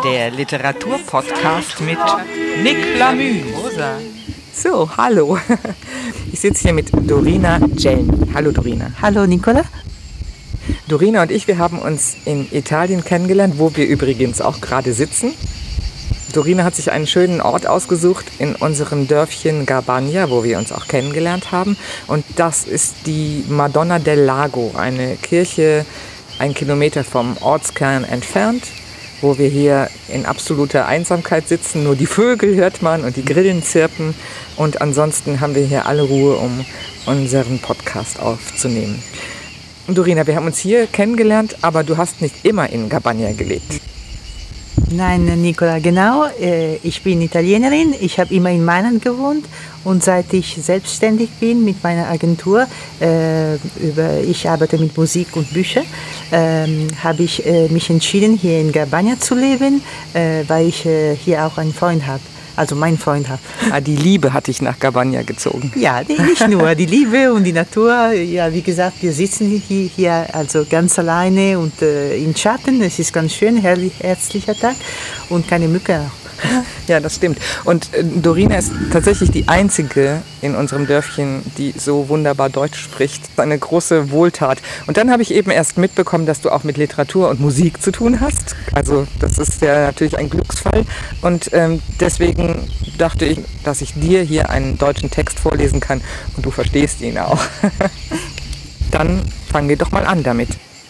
der Literaturpodcast mit Nick Lamü. So, hallo. Ich sitze hier mit Dorina Gelmi. Hallo Dorina. Hallo Nicola. Dorina und ich, wir haben uns in Italien kennengelernt, wo wir übrigens auch gerade sitzen. Dorina hat sich einen schönen Ort ausgesucht in unserem Dörfchen Garbagna, wo wir uns auch kennengelernt haben. Und das ist die Madonna del Lago, eine Kirche 1 Kilometer vom Ortskern entfernt, wo wir hier in absoluter Einsamkeit sitzen. Nur die Vögel hört man und die Grillen zirpen. Und ansonsten haben wir hier alle Ruhe, um unseren Podcast aufzunehmen. Dorina, wir haben uns hier kennengelernt, aber du hast nicht immer in Garbagna gelebt. Nein, Nicola, genau. Ich bin Italienerin. Ich habe immer in Mailand gewohnt und seit ich selbstständig bin mit meiner Agentur, ich arbeite mit Musik und Büchern, habe ich mich entschieden, hier in Garbagna zu leben, weil ich hier auch einen Freund habe. Also meinen Freund habe. Ah, die Liebe hat dich nach Garbagna gezogen. Ja, nicht nur die Liebe und die Natur. Ja, wie gesagt, wir sitzen hier also ganz alleine und im Schatten. Es ist ganz schön, herzlicher Tag und keine Mücke auch. Ja, das stimmt. Und Dorina ist tatsächlich die einzige in unserem Dörfchen, die so wunderbar Deutsch spricht. Eine große Wohltat. Und dann habe ich eben erst mitbekommen, dass du auch mit Literatur und Musik zu tun hast. Also das ist ja natürlich ein Glücksfall. Und deswegen dachte ich, dass ich dir hier einen deutschen Text vorlesen kann und du verstehst ihn auch. Dann fangen wir doch mal an damit.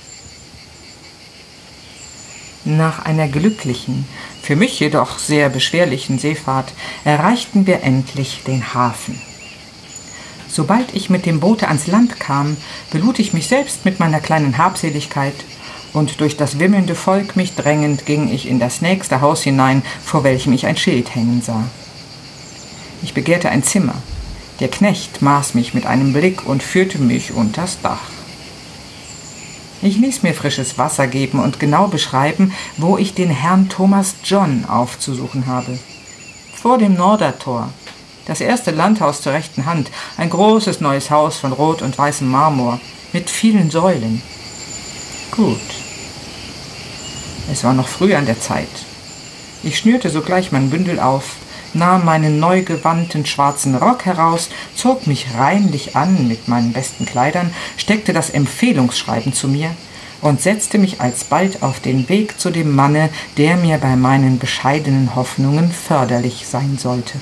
Nach einer glücklichen, für mich jedoch sehr beschwerlichen Seefahrt erreichten wir endlich den Hafen. Sobald ich mit dem Boote ans Land kam, belud ich mich selbst mit meiner kleinen Habseligkeit, und durch das wimmelnde Volk mich drängend ging ich in das nächste Haus hinein, vor welchem ich ein Schild hängen sah. Ich begehrte ein Zimmer. Der Knecht maß mich mit einem Blick und führte mich unters Dach. Ich ließ mir frisches Wasser geben und genau beschreiben, wo ich den Herrn Thomas John aufzusuchen habe. Vor dem Nordertor, das erste Landhaus zur rechten Hand, ein großes neues Haus von rot und weißem Marmor, mit vielen Säulen. Gut. Es war noch früh an der Zeit. Ich schnürte sogleich mein Bündel auf, nahm meinen neu gewandten schwarzen Rock heraus, zog mich reinlich an mit meinen besten Kleidern, steckte das Empfehlungsschreiben zu mir und setzte mich alsbald auf den Weg zu dem Manne, der mir bei meinen bescheidenen Hoffnungen förderlich sein sollte.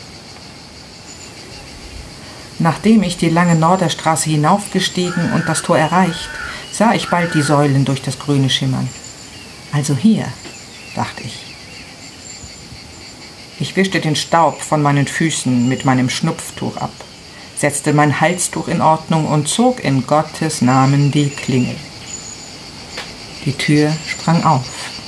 Nachdem ich die lange Norderstraße hinaufgestiegen und das Tor erreicht, sah ich bald die Säulen durch das Grüne schimmern. Also hier, dachte ich. Ich wischte den Staub von meinen Füßen mit meinem Schnupftuch ab, setzte mein Halstuch in Ordnung und zog in Gottes Namen die Klingel. Die Tür sprang auf.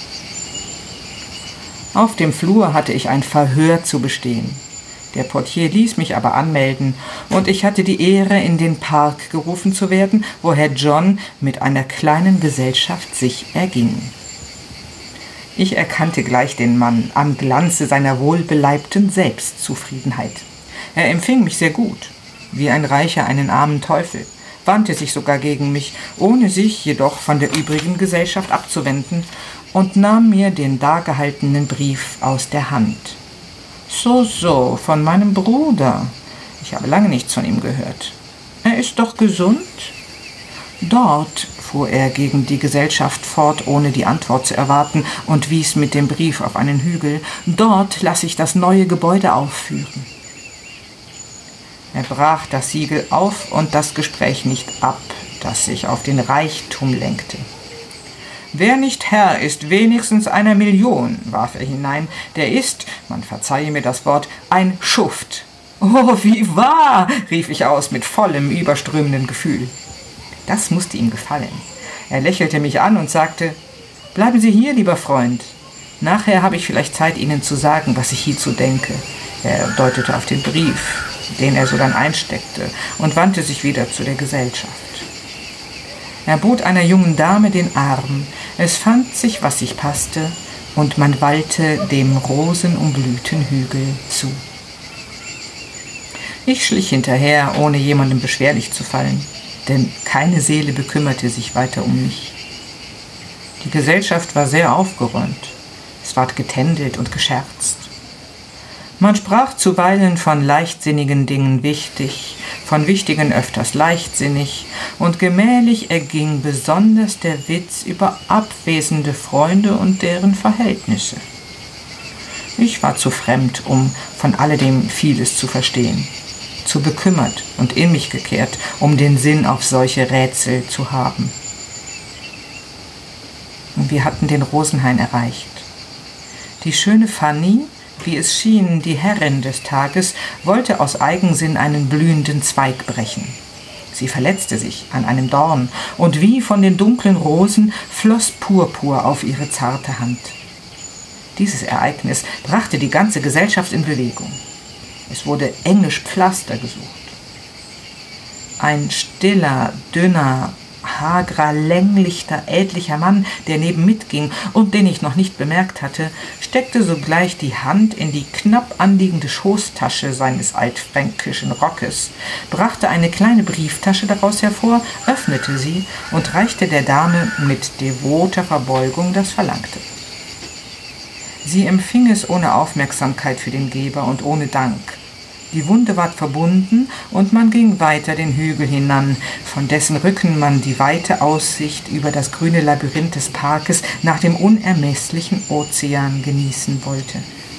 Auf dem Flur hatte ich ein Verhör zu bestehen. Der Portier ließ mich aber anmelden, und ich hatte die Ehre, in den Park gerufen zu werden, wo Herr John mit einer kleinen Gesellschaft sich erging. Ich erkannte gleich den Mann am Glanze seiner wohlbeleibten Selbstzufriedenheit. Er empfing mich sehr gut, wie ein Reicher einen armen Teufel, wandte sich sogar gegen mich, ohne sich jedoch von der übrigen Gesellschaft abzuwenden, und nahm mir den dargehaltenen Brief aus der Hand. So, von meinem Bruder. Ich habe lange nichts von ihm gehört. Er ist doch gesund? Dort, fuhr er gegen die Gesellschaft fort, ohne die Antwort zu erwarten, und wies mit dem Brief auf einen Hügel, dort lasse ich das neue Gebäude aufführen. Er brach das Siegel auf und das Gespräch nicht ab, das sich auf den Reichtum lenkte. Wer nicht Herr ist wenigstens einer Million, warf er hinein, der ist, man verzeihe mir das Wort, ein Schuft. Oh, wie wahr, rief ich aus mit vollem, überströmenden Gefühl. Das musste ihm gefallen. Er lächelte mich an und sagte, »Bleiben Sie hier, lieber Freund. Nachher habe ich vielleicht Zeit, Ihnen zu sagen, was ich hierzu denke.« Er deutete auf den Brief, den er sodann einsteckte, und wandte sich wieder zu der Gesellschaft. Er bot einer jungen Dame den Arm. Es fand sich, was sich passte, und man wallte dem rosenumblühten Hügel zu. Ich schlich hinterher, ohne jemandem beschwerlich zu fallen, denn keine Seele bekümmerte sich weiter um mich. Die Gesellschaft war sehr aufgeräumt. Es ward getändelt und gescherzt. Man sprach zuweilen von leichtsinnigen Dingen wichtig, von wichtigen öfters leichtsinnig, und gemählich erging besonders der Witz über abwesende Freunde und deren Verhältnisse. Ich war zu fremd, um von alledem vieles zu verstehen, zu bekümmert und in mich gekehrt, um den Sinn auf solche Rätsel zu haben. Und wir hatten den Rosenhain erreicht. Die schöne Fanny, wie es schien, die Herrin des Tages, wollte aus Eigensinn einen blühenden Zweig brechen. Sie verletzte sich an einem Dorn, und wie von den dunklen Rosen floss Purpur auf ihre zarte Hand. Dieses Ereignis brachte die ganze Gesellschaft in Bewegung. Es wurde englisch Pflaster gesucht. Ein stiller, dünner, hagerer, länglichter, ältlicher Mann, der neben mitging und den ich noch nicht bemerkt hatte, steckte sogleich die Hand in die knapp anliegende Schoßtasche seines altfränkischen Rockes, brachte eine kleine Brieftasche daraus hervor, öffnete sie und reichte der Dame mit devoter Verbeugung das Verlangte. Sie empfing es ohne Aufmerksamkeit für den Geber und ohne Dank. Die Wunde ward verbunden und man ging weiter den Hügel hinan, von dessen Rücken man die weite Aussicht über das grüne Labyrinth des Parkes nach dem unermesslichen Ozean genießen wollte.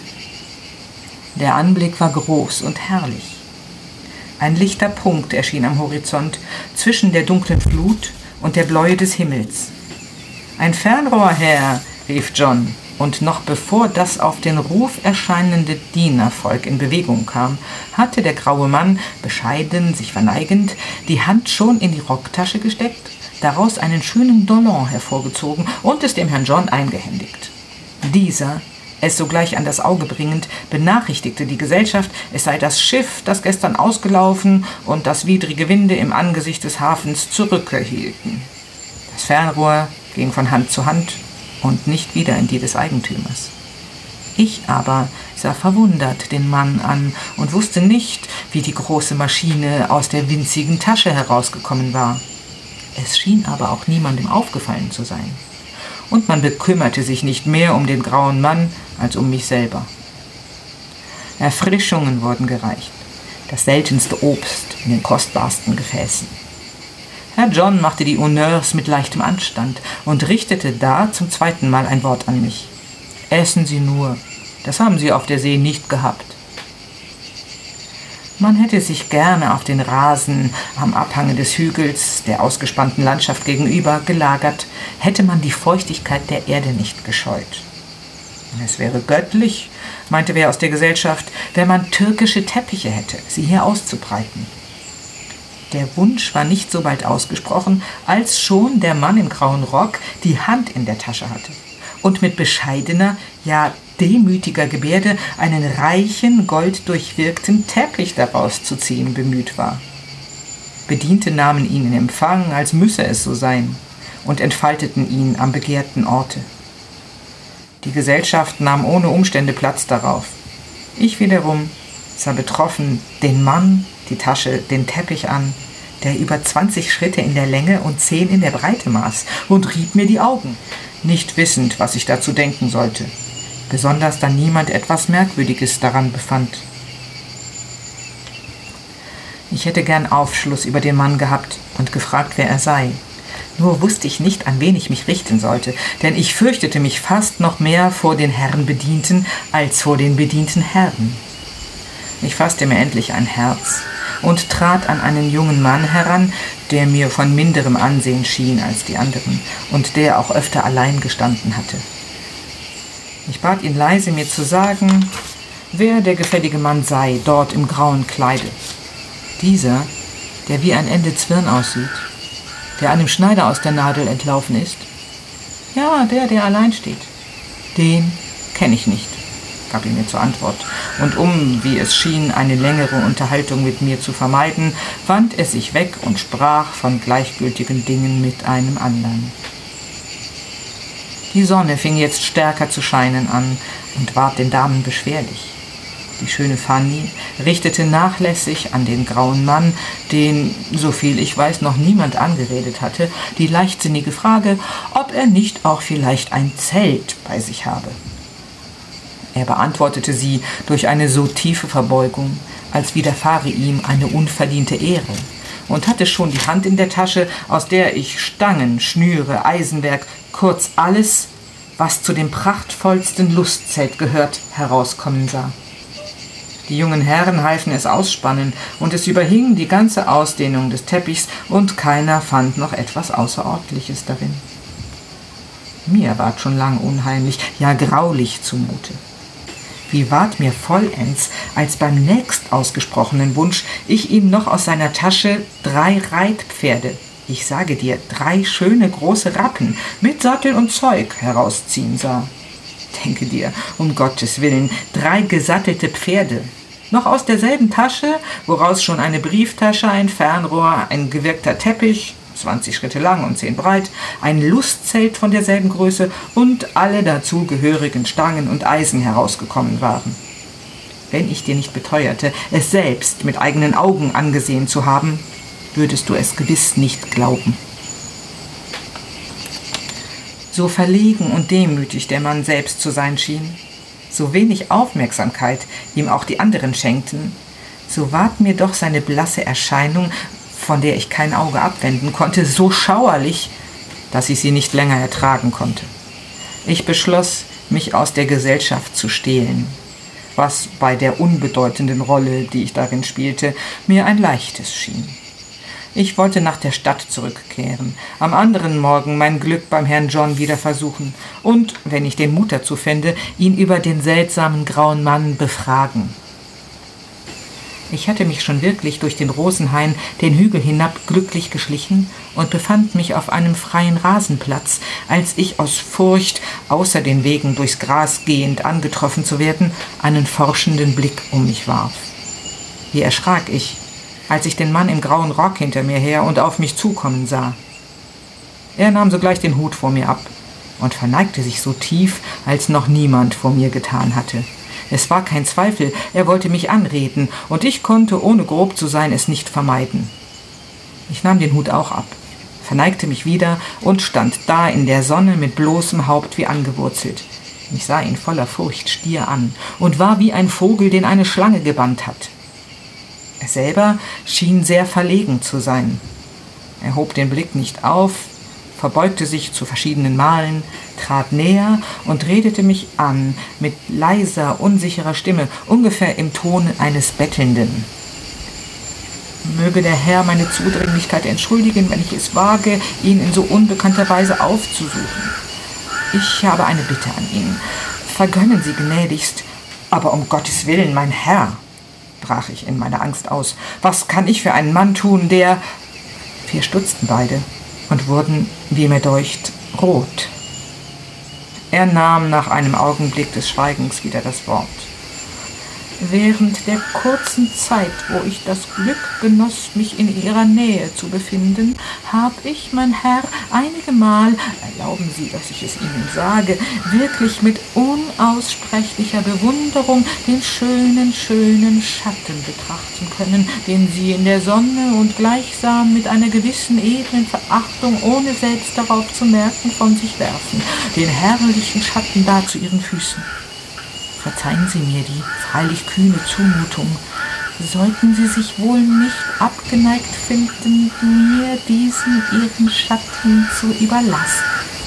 Der Anblick war groß und herrlich. Ein lichter Punkt erschien am Horizont zwischen der dunklen Flut und der Bläue des Himmels. »Ein Fernrohr, Herr«, rief John. Und noch bevor das auf den Ruf erscheinende Dienervolk in Bewegung kam, hatte der graue Mann, bescheiden sich verneigend, die Hand schon in die Rocktasche gesteckt, daraus einen schönen Dollond hervorgezogen und es dem Herrn John eingehändigt. Dieser, es sogleich an das Auge bringend, benachrichtigte die Gesellschaft, es sei das Schiff, das gestern ausgelaufen und das widrige Winde im Angesicht des Hafens zurückhielten. Das Fernrohr ging von Hand zu Hand und nicht wieder in die des Eigentümers. Ich aber sah verwundert den Mann an und wusste nicht, wie die große Maschine aus der winzigen Tasche herausgekommen war. Es schien aber auch niemandem aufgefallen zu sein. Und man bekümmerte sich nicht mehr um den grauen Mann als um mich selber. Erfrischungen wurden gereicht, das seltenste Obst in den kostbarsten Gefäßen. Herr John machte die Honneurs mit leichtem Anstand und richtete da zum zweiten Mal ein Wort an mich. »Essen Sie nur, das haben Sie auf der See nicht gehabt.« Man hätte sich gerne auf den Rasen am Abhange des Hügels, der ausgespannten Landschaft gegenüber, gelagert, hätte man die Feuchtigkeit der Erde nicht gescheut. Es wäre göttlich, meinte wer aus der Gesellschaft, wenn man türkische Teppiche hätte, sie hier auszubreiten. Der Wunsch war nicht so bald ausgesprochen, als schon der Mann im grauen Rock die Hand in der Tasche hatte und mit bescheidener, ja demütiger Gebärde einen reichen, golddurchwirkten Teppich daraus zu ziehen bemüht war. Bediente nahmen ihn in Empfang, als müsse es so sein, und entfalteten ihn am begehrten Orte. Die Gesellschaft nahm ohne Umstände Platz darauf. Ich wiederum sah betroffen den Mann, die Tasche, den Teppich an, der über 20 Schritte in der Länge und 10 in der Breite maß, und rieb mir die Augen, nicht wissend, was ich dazu denken sollte, besonders da niemand etwas Merkwürdiges daran befand. Ich hätte gern Aufschluss über den Mann gehabt und gefragt, wer er sei. Nur wusste ich nicht, an wen ich mich richten sollte, denn ich fürchtete mich fast noch mehr vor den Herrenbedienten als vor den bedienten Herren. Ich fasste mir endlich ein Herz und trat an einen jungen Mann heran, der mir von minderem Ansehen schien als die anderen und der auch öfter allein gestanden hatte. Ich bat ihn leise, mir zu sagen, wer der gefällige Mann sei, dort im grauen Kleide. Dieser, der wie ein Ende Zwirn aussieht, der einem Schneider aus der Nadel entlaufen ist. Ja, der allein steht. Den kenne ich nicht, gab er mir zur Antwort, und um, wie es schien, eine längere Unterhaltung mit mir zu vermeiden, wandte er sich weg und sprach von gleichgültigen Dingen mit einem anderen. Die Sonne fing jetzt stärker zu scheinen an und ward den Damen beschwerlich. Die schöne Fanny richtete nachlässig an den grauen Mann, den, soviel ich weiß, noch niemand angeredet hatte, die leichtsinnige Frage, ob er nicht auch vielleicht ein Zelt bei sich habe. Er beantwortete sie durch eine so tiefe Verbeugung, als widerfahre ihm eine unverdiente Ehre, und hatte schon die Hand in der Tasche, aus der ich Stangen, Schnüre, Eisenwerk, kurz alles, was zu dem prachtvollsten Lustzelt gehört, herauskommen sah. Die jungen Herren halfen es ausspannen, und es überhing die ganze Ausdehnung des Teppichs, und keiner fand noch etwas Außerordentliches darin. Mir ward schon lang unheimlich, ja graulich zumute. Wie ward mir vollends, als beim nächst ausgesprochenen Wunsch ich ihm noch aus seiner Tasche 3 Reitpferde, ich sage dir, 3 schöne große Rappen mit Sattel und Zeug herausziehen sah. Denke dir, um Gottes Willen, 3 gesattelte Pferde, noch aus derselben Tasche, woraus schon eine Brieftasche, ein Fernrohr, ein gewirkter Teppich, 20 Schritte lang und 10 breit, ein Lustzelt von derselben Größe und alle dazu gehörigen Stangen und Eisen herausgekommen waren. Wenn ich dir nicht beteuerte, es selbst mit eigenen Augen angesehen zu haben, würdest du es gewiss nicht glauben. So verlegen und demütig der Mann selbst zu sein schien, so wenig Aufmerksamkeit ihm auch die anderen schenkten, so ward mir doch seine blasse Erscheinung, von der ich kein Auge abwenden konnte, so schauerlich, dass ich sie nicht länger ertragen konnte. Ich beschloss, mich aus der Gesellschaft zu stehlen, was bei der unbedeutenden Rolle, die ich darin spielte, mir ein leichtes schien. Ich wollte nach der Stadt zurückkehren, am anderen Morgen mein Glück beim Herrn John wieder versuchen und, wenn ich den Mut dazu fände, ihn über den seltsamen grauen Mann befragen. Ich hatte mich schon wirklich durch den Rosenhain den Hügel hinab glücklich geschlichen und befand mich auf einem freien Rasenplatz, als ich aus Furcht, außer den Wegen durchs Gras gehend angetroffen zu werden, einen forschenden Blick um mich warf. Wie erschrak ich, als ich den Mann im grauen Rock hinter mir her und auf mich zukommen sah. Er nahm sogleich den Hut vor mir ab und verneigte sich so tief, als noch niemand vor mir getan hatte. Es war kein Zweifel, er wollte mich anreden, und ich konnte, ohne grob zu sein, es nicht vermeiden. Ich nahm den Hut auch ab, verneigte mich wieder und stand da in der Sonne mit bloßem Haupt wie angewurzelt. Ich sah ihn voller Furcht stier an und war wie ein Vogel, den eine Schlange gebannt hat. Er selber schien sehr verlegen zu sein. Er hob den Blick nicht auf, verbeugte sich zu verschiedenen Malen, trat näher und redete mich an mit leiser, unsicherer Stimme, ungefähr im Ton eines Bettelnden. Möge der Herr meine Zudringlichkeit entschuldigen, wenn ich es wage, ihn in so unbekannter Weise aufzusuchen. Ich habe eine Bitte an ihn. Vergönnen Sie gnädigst, aber um Gottes Willen, mein Herr, brach ich in meiner Angst aus, was kann ich für einen Mann tun, der... Wir stutzten beide und wurden, wie mir deucht, rot. Er nahm nach einem Augenblick des Schweigens wieder das Wort. Während der kurzen Zeit, wo ich das Glück genoss, mich in Ihrer Nähe zu befinden, habe ich, mein Herr, einige Mal, erlauben Sie, dass ich es Ihnen sage, wirklich mit unaussprechlicher Bewunderung den schönen, schönen Schatten betrachten können, den Sie in der Sonne und gleichsam mit einer gewissen edlen Verachtung, ohne selbst darauf zu merken, von sich werfen, den herrlichen Schatten da zu Ihren Füßen. Verzeihen Sie mir die freilich kühne Zumutung. Sollten Sie sich wohl nicht abgeneigt finden, mir diesen Ihren Schatten zu überlassen?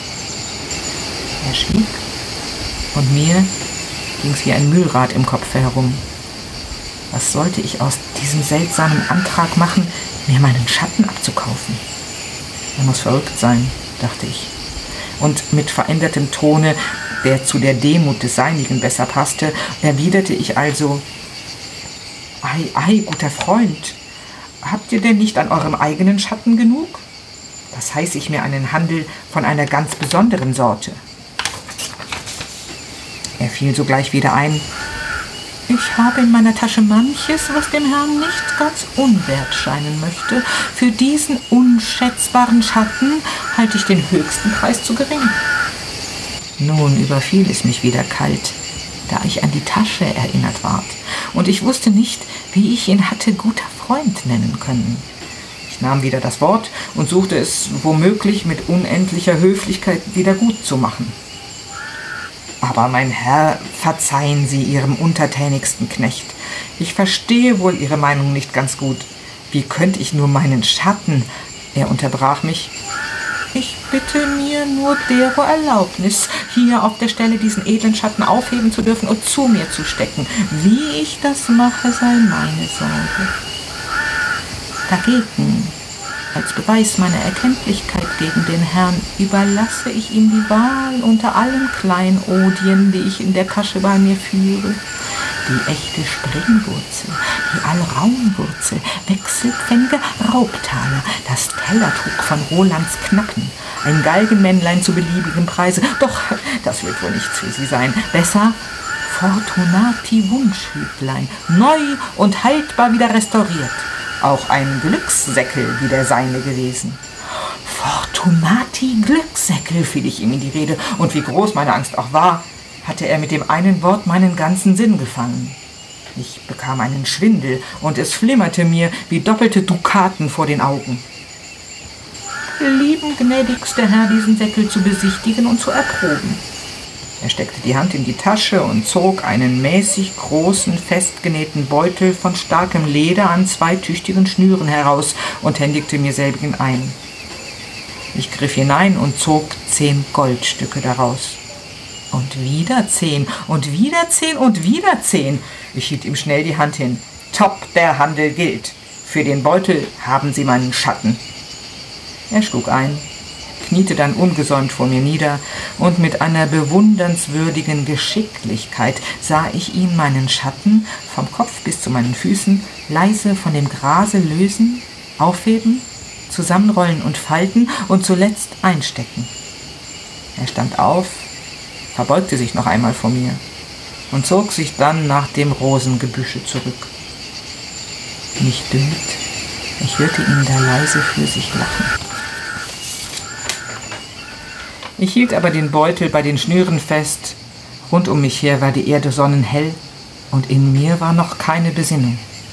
Er schwieg, und mir ging's wie ein Mühlrad im Kopfe herum. Was sollte ich aus diesem seltsamen Antrag machen, mir meinen Schatten abzukaufen? Er muss verrückt sein, dachte ich. Und mit verändertem Tone, der zu der Demut des Seinigen besser passte, erwiderte ich also: Ei, guter Freund, habt ihr denn nicht an eurem eigenen Schatten genug? Das heiße ich mir einen Handel von einer ganz besonderen Sorte. Er fiel sogleich wieder ein: Ich habe in meiner Tasche manches, was dem Herrn nicht ganz unwert scheinen möchte. Für diesen unschätzbaren Schatten halte ich den höchsten Preis zu gering. Nun überfiel es mich wieder kalt, da ich an die Tasche erinnert ward, und ich wusste nicht, wie ich ihn hatte guter Freund nennen können. Ich nahm wieder das Wort und suchte es womöglich mit unendlicher Höflichkeit wieder gut zu machen. Aber mein Herr, verzeihen Sie Ihrem untertänigsten Knecht. Ich verstehe wohl Ihre Meinung nicht ganz gut. Wie könnte ich nur meinen Schatten? Er unterbrach mich. Ich bitte mir nur dero Erlaubnis, hier auf der Stelle diesen edlen Schatten aufheben zu dürfen und zu mir zu stecken. Wie ich das mache, sei meine Sorge. Dagegen, als Beweis meiner Erkenntlichkeit gegen den Herrn, überlasse ich ihm die Wahl unter allen Kleinodien, die ich in der Tasche bei mir führe. Die echte Springwurzel, die Alraunwurzel, wechselpfennige Raubtaler, das Tellertuch von Rolands Knacken, ein Galgenmännlein zu beliebigem Preise. Doch, das wird wohl nichts für Sie sein. Besser Fortunati Wunschhütlein, neu und haltbar wieder restauriert. Auch ein Glückssäckel wie der seine gewesen. Fortunati Glückssäckel, fiel ich ihm in die Rede, und wie groß meine Angst auch war, hatte er mit dem einen Wort meinen ganzen Sinn gefangen. Ich bekam einen Schwindel, und es flimmerte mir wie doppelte Dukaten vor den Augen. Lieben gnädigster Herr, diesen Säckel zu besichtigen und zu erproben. Er steckte die Hand in die Tasche und zog einen mäßig großen, festgenähten Beutel von starkem Leder an 2 tüchtigen Schnüren heraus und händigte mir selbigen ein. Ich griff hinein und zog 10 Goldstücke daraus. Und wieder 10 und wieder 10 und wieder 10. Ich hielt ihm schnell die Hand hin. Top, der Handel gilt. Für den Beutel haben Sie meinen Schatten. Er schlug ein, kniete dann ungesäumt vor mir nieder, und mit einer bewundernswürdigen Geschicklichkeit sah ich ihn meinen Schatten vom Kopf bis zu meinen Füßen leise von dem Grase lösen, aufheben, zusammenrollen und falten und zuletzt einstecken. Er stand auf, verbeugte sich noch einmal vor mir und zog sich dann nach dem Rosengebüsche zurück. Mich dünkt, ich hörte ihn da leise für sich lachen. Ich hielt aber den Beutel bei den Schnüren fest. Rund um mich her war die Erde sonnenhell, und in mir war noch keine Besinnung.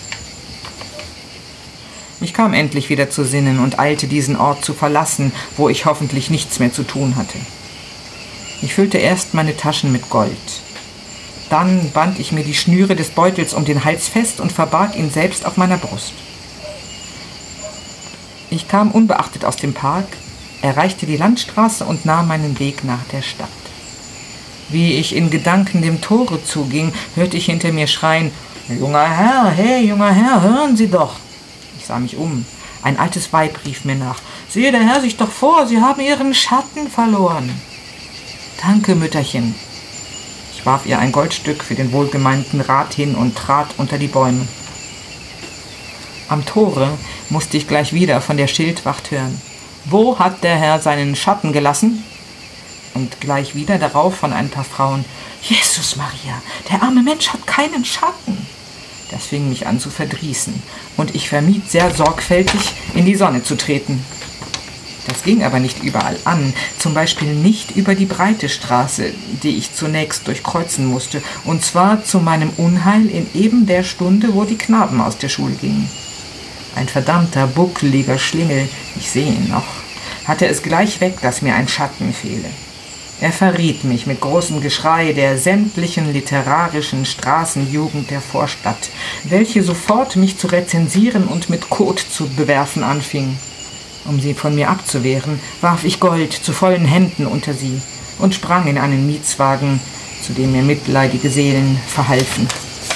Ich kam endlich wieder zu Sinnen und eilte, diesen Ort zu verlassen, wo ich hoffentlich nichts mehr zu tun hatte. Ich füllte erst meine Taschen mit Gold. Dann band ich mir die Schnüre des Beutels um den Hals fest und verbarg ihn selbst auf meiner Brust. Ich kam unbeachtet aus dem Park, erreichte die Landstraße und nahm meinen Weg nach der Stadt. Wie ich in Gedanken dem Tore zuging, hörte ich hinter mir schreien: »Junger Herr, hey, junger Herr, hören Sie doch!« Ich sah mich um. Ein altes Weib rief mir nach: »Sehe der Herr sich doch vor, Sie haben Ihren Schatten verloren!« »Danke, Mütterchen.« Ich warf ihr ein Goldstück für den wohlgemeinten Rat hin und trat unter die Bäume. Am Tore musste ich gleich wieder von der Schildwacht hören: »Wo hat der Herr seinen Schatten gelassen?« Und gleich wieder darauf von ein paar Frauen: »Jesus Maria, der arme Mensch hat keinen Schatten!« Das fing mich an zu verdrießen, und ich vermied sehr sorgfältig, in die Sonne zu treten. Das ging aber nicht überall an, zum Beispiel nicht über die breite Straße, die ich zunächst durchkreuzen musste, und zwar zu meinem Unheil in eben der Stunde, wo die Knaben aus der Schule gingen. Ein verdammter, buckeliger Schlingel, ich sehe ihn noch, hatte es gleich weg, dass mir ein Schatten fehle. Er verriet mich mit großem Geschrei der sämtlichen literarischen Straßenjugend der Vorstadt, welche sofort mich zu rezensieren und mit Kot zu bewerfen anfing. Um sie von mir abzuwehren, warf ich Gold zu vollen Händen unter sie und sprang in einen Mietswagen, zu dem mir mitleidige Seelen verhalfen.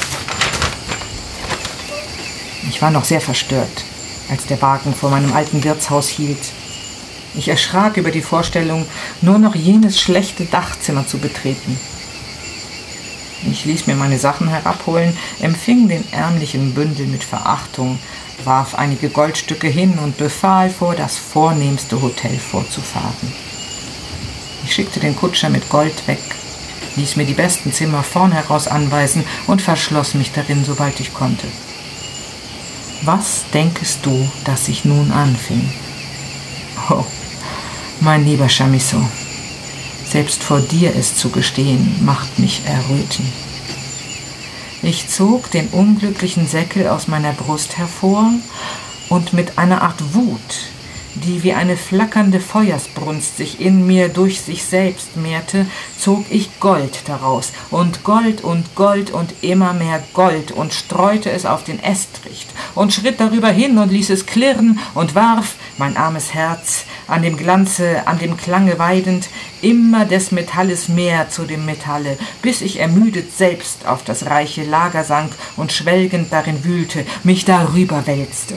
Ich war noch sehr verstört, als der Wagen vor meinem alten Wirtshaus hielt. Ich erschrak über die Vorstellung, nur noch jenes schlechte Dachzimmer zu betreten. Ich ließ mir meine Sachen herabholen, empfing den ärmlichen Bündel mit Verachtung, warf einige Goldstücke hin und befahl, vor das vornehmste Hotel vorzufahren. Ich schickte den Kutscher mit Gold weg, ließ mir die besten Zimmer vornheraus anweisen und verschloss mich darin, sobald ich konnte. Was denkest du, dass ich nun anfing? Oh, mein lieber Chamisso, selbst vor dir es zu gestehen, macht mich erröten. Ich zog den unglücklichen Säckel aus meiner Brust hervor und mit einer Art Wut, die wie eine flackernde Feuersbrunst sich in mir durch sich selbst mehrte, zog ich Gold daraus und Gold und Gold und immer mehr Gold und streute es auf den Estrich und schritt darüber hin und ließ es klirren und warf, mein armes Herz, an dem Glanze, an dem Klange weidend, immer des Metalles mehr zu dem Metalle, bis ich ermüdet selbst auf das reiche Lager sank und schwelgend darin wühlte, mich darüber wälzte.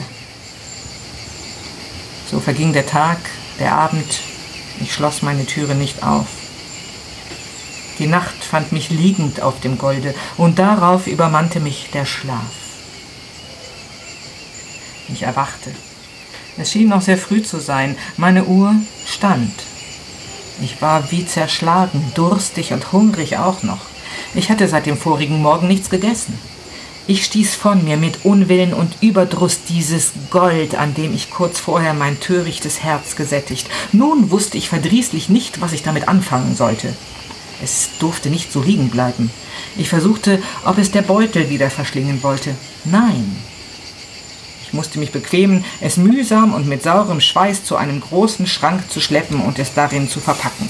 So verging der Tag, der Abend, ich schloss meine Türe nicht auf. Die Nacht fand mich liegend auf dem Golde, und darauf übermannte mich der Schlaf. Ich erwachte. Es schien noch sehr früh zu sein, meine Uhr stand. Ich war wie zerschlagen, durstig und hungrig auch noch. Ich hatte seit dem vorigen Morgen nichts gegessen. Ich stieß von mir mit Unwillen und Überdruss dieses Gold, an dem ich kurz vorher mein törichtes Herz gesättigt. Nun wusste ich verdrießlich nicht, was ich damit anfangen sollte. Es durfte nicht so liegen bleiben. Ich versuchte, ob es der Beutel wieder verschlingen wollte. Nein. Ich musste mich bequemen, es mühsam und mit saurem Schweiß zu einem großen Schrank zu schleppen und es darin zu verpacken.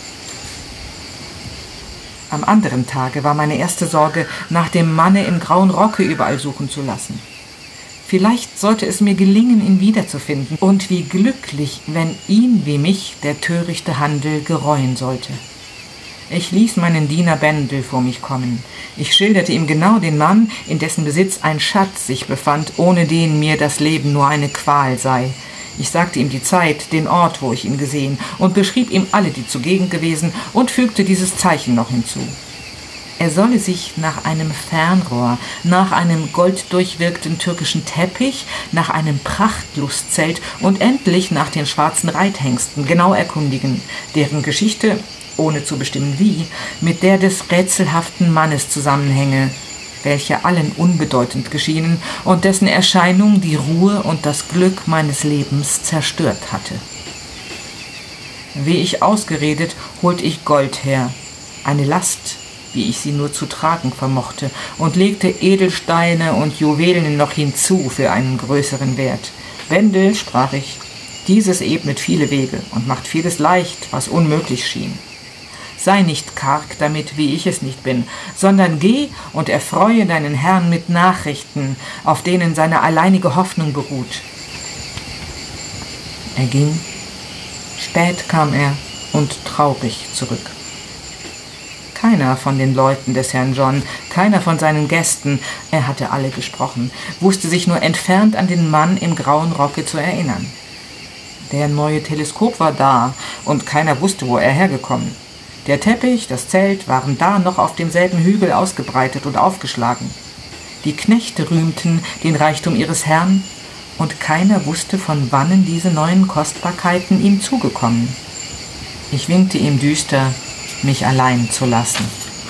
Am anderen Tage war meine erste Sorge, nach dem Manne im grauen Rocke überall suchen zu lassen. Vielleicht sollte es mir gelingen, ihn wiederzufinden, und wie glücklich, wenn ihn wie mich der törichte Handel gereuen sollte. Ich ließ meinen Diener Bendel vor mich kommen. Ich schilderte ihm genau den Mann, in dessen Besitz ein Schatz sich befand, ohne den mir das Leben nur eine Qual sei. Ich sagte ihm die Zeit, den Ort, wo ich ihn gesehen, und beschrieb ihm alle, die zugegen gewesen, und fügte dieses Zeichen noch hinzu. Er solle sich nach einem Fernrohr, nach einem golddurchwirkten türkischen Teppich, nach einem Prachtlustzelt und endlich nach den schwarzen Reithengsten genau erkundigen, deren Geschichte, ohne zu bestimmen wie, mit der des rätselhaften Mannes zusammenhänge, welche allen unbedeutend geschienen und dessen Erscheinung die Ruhe und das Glück meines Lebens zerstört hatte. Wie ich ausgeredet, holte ich Gold her, eine Last, wie ich sie nur zu tragen vermochte, und legte Edelsteine und Juwelen noch hinzu für einen größeren Wert. Bendel, sprach ich, dieses ebnet viele Wege und macht vieles leicht, was unmöglich schien. Sei nicht karg damit, wie ich es nicht bin, sondern geh und erfreue deinen Herrn mit Nachrichten, auf denen seine alleinige Hoffnung beruht. Er ging, spät kam er und traurig zurück. Keiner von den Leuten des Herrn John, keiner von seinen Gästen, er hatte alle gesprochen, wusste sich nur entfernt an den Mann im grauen Rocke zu erinnern. Der neue Teleskop war da, und keiner wusste, wo er hergekommen. Der Teppich, das Zelt waren da noch auf demselben Hügel ausgebreitet und aufgeschlagen. Die Knechte rühmten den Reichtum ihres Herrn, und keiner wusste, von wannen diese neuen Kostbarkeiten ihm zugekommen. Ich winkte ihm düster, mich allein zu lassen.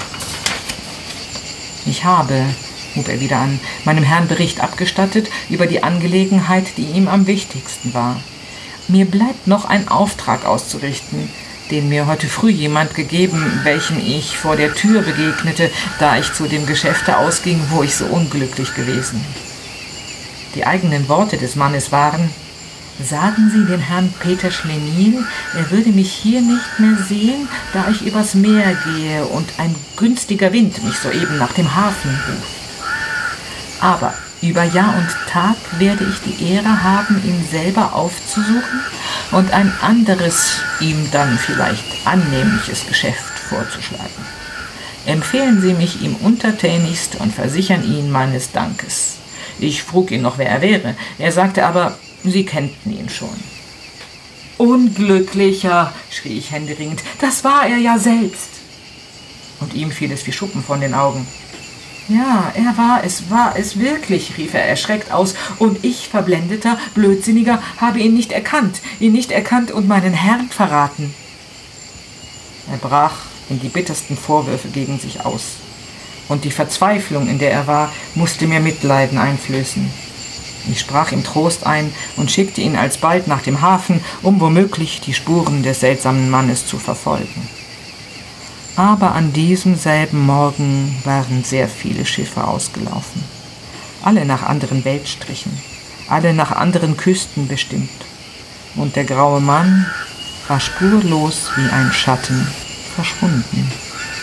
Ich habe, hub er wieder an, meinem Herrn Bericht abgestattet über die Angelegenheit, die ihm am wichtigsten war. Mir bleibt noch ein Auftrag auszurichten, den mir heute früh jemand gegeben, welchem ich vor der Tür begegnete, da ich zu dem Geschäfte ausging, wo ich so unglücklich gewesen. Die eigenen Worte des Mannes waren: Sagen Sie den Herrn Peter Schlenil, er würde mich hier nicht mehr sehen, da ich übers Meer gehe und ein günstiger Wind mich soeben nach dem Hafen ruft. Aber über Jahr und Tag werde ich die Ehre haben, ihn selber aufzusuchen und ein anderes, ihm dann vielleicht annehmliches Geschäft vorzuschlagen. Empfehlen Sie mich ihm untertänigst und versichern ihn meines Dankes. Ich frug ihn noch, wer er wäre. Er sagte aber, Sie kennten ihn schon. Unglücklicher, schrie ich händeringend, das war er ja selbst. Und ihm fiel es wie Schuppen von den Augen. Ja, er war es wirklich, rief er erschreckt aus, und ich, verblendeter, blödsinniger, habe ihn nicht erkannt und meinen Herrn verraten. Er brach in die bittersten Vorwürfe gegen sich aus, und die Verzweiflung, in der er war, musste mir Mitleiden einflößen. Ich sprach ihm Trost ein und schickte ihn alsbald nach dem Hafen, um womöglich die Spuren des seltsamen Mannes zu verfolgen. Aber an diesem selben Morgen waren sehr viele Schiffe ausgelaufen, alle nach anderen Weltstrichen, alle nach anderen Küsten bestimmt. und der graue Mann war spurlos wie ein Schatten verschwunden.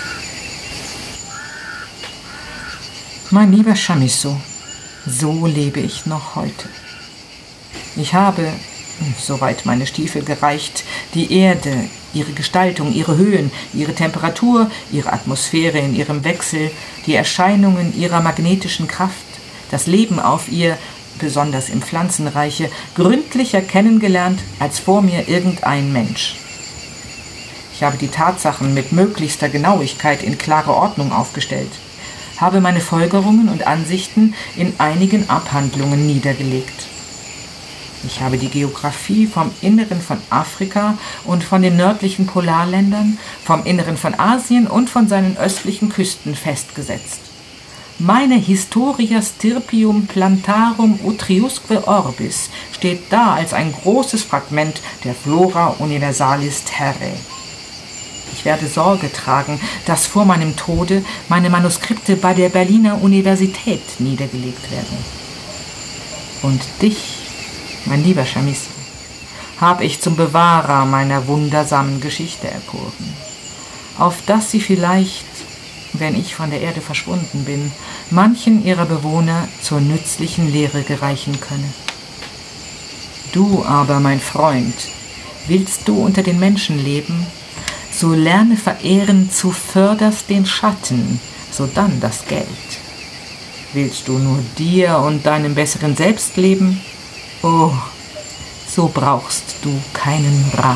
Mein lieber Chamisso, so lebe ich noch heute. Ich habe, soweit meine Stiefel gereicht, die Erde, ihre Gestaltung, ihre Höhen, ihre Temperatur, ihre Atmosphäre in ihrem Wechsel, die Erscheinungen ihrer magnetischen Kraft, das Leben auf ihr, besonders im Pflanzenreiche, gründlicher kennengelernt als vor mir irgendein Mensch. Ich habe die Tatsachen mit möglichster Genauigkeit in klare Ordnung aufgestellt, habe meine Folgerungen und Ansichten in einigen Abhandlungen niedergelegt. Ich habe die Geographie vom Inneren von Afrika und von den nördlichen Polarländern, vom Inneren von Asien und von seinen östlichen Küsten festgesetzt. Meine Historia Stirpium Plantarum Utriusque Orbis steht da als ein großes Fragment der Flora Universalis Terrae. Ich werde Sorge tragen, dass vor meinem Tode meine Manuskripte bei der Berliner Universität niedergelegt werden. Und dich, mein lieber Chamisso, habe ich zum Bewahrer meiner wundersamen Geschichte erkoren, auf dass sie vielleicht, wenn ich von der Erde verschwunden bin, manchen ihrer Bewohner zur nützlichen Lehre gereichen könne. Du aber, mein Freund, willst du unter den Menschen leben, so lerne verehren zuvörderst den Schatten, sodann das Geld. Willst du nur dir und deinem besseren Selbst leben? Oh, so brauchst du keinen Rat.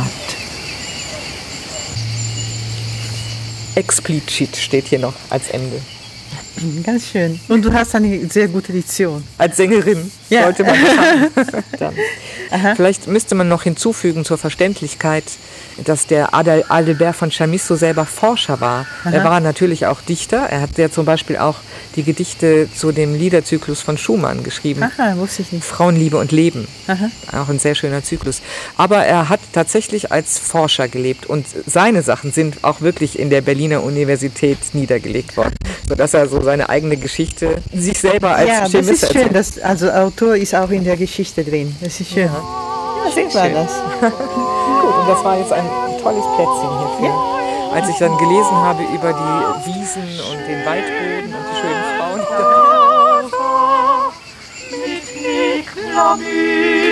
Explizit steht hier noch als Ende. Ganz schön. Und du hast eine sehr gute Diction. Als Sängerin sollte man das haben. Vielleicht müsste man noch hinzufügen zur Verständlichkeit, dass der Adalbert von Chamisso selber Forscher war. Aha. Er war natürlich auch Dichter. Er hat ja zum Beispiel auch die Gedichte zu dem Liederzyklus von Schumann geschrieben. Aha, wusste ich nicht. Frauenliebe und Leben. Aha. Auch ein sehr schöner Zyklus. Aber er hat tatsächlich als Forscher gelebt und seine Sachen sind auch wirklich in der Berliner Universität niedergelegt worden, sodass er so seine eigene Geschichte sich selber als Chemist das ist schön. Also Autor ist auch in der Geschichte drin. Das ist schön. Ja, sehr war das. Gut, und das war jetzt ein tolles Plätzchen hierfür. Ja. Als ich dann gelesen habe über die Wiesen und den Waldboden und die schönen Frauen.